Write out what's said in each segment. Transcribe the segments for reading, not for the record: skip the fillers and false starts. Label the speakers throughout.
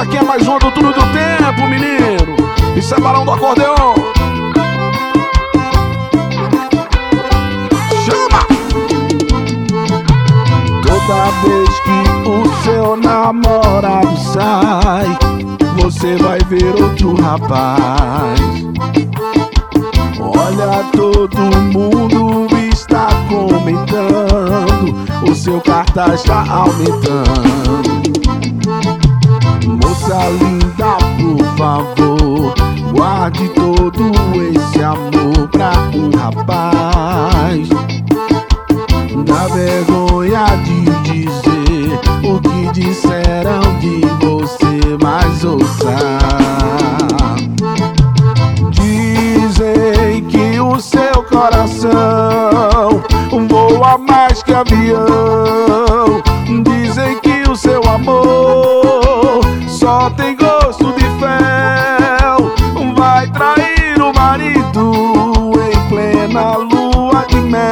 Speaker 1: aqui é mais uma do Túnel do Tempo, menino. Isso é Barão do Acordeon. Chama!
Speaker 2: Toda vez que o seu namorado sai, você vai ver outro rapaz. Olha, todo mundo está comentando, o seu cartaz está aumentando. Moça linda, por favor, guarde todo esse amor pra um rapaz. Dá vergonha de dizer o que disseram de você, mas ouça. Dizem que o seu coração voa mais que avião. Dizem que o seu amor só tem gosto de fel. Vai trair o marido em plena lua de mel.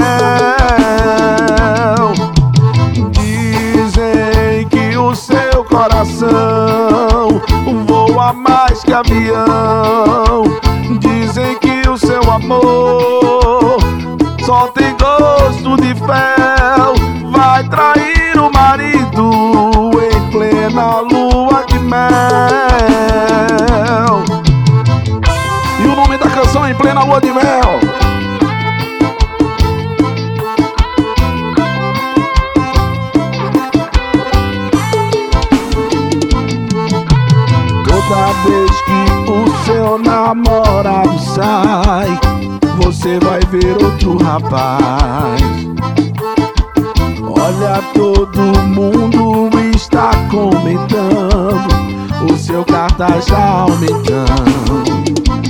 Speaker 2: Dizem que o seu coração voa mais que avião. Dizem que o seu amor só tem gosto de fel. Vai trair o marido em plena lua de mel.
Speaker 1: E o nome da canção é Em Plena Lua de Mel.
Speaker 2: Toda vez que o seu namorado sai, você vai ver outro rapaz. Olha, todo mundo está comentando, o seu cartaz está aumentando.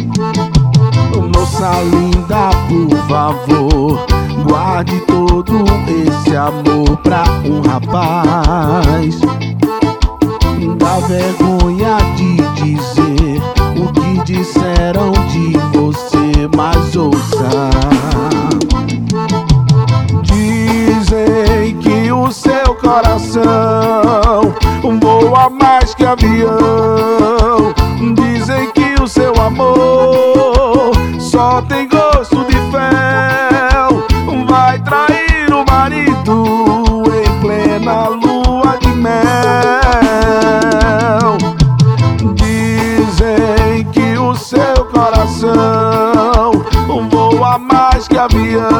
Speaker 2: Moça linda, por favor, guarde todo esse amor pra um rapaz. Dá vergonha de dizer o que disseram de você, mas ouça. Dizem que o seu coração voa mais que avião. Dizem que o seu amor só tem gosto de fel. Vai trair o marido em plena lua de mel. Dizem que o seu coração voa mais que avião.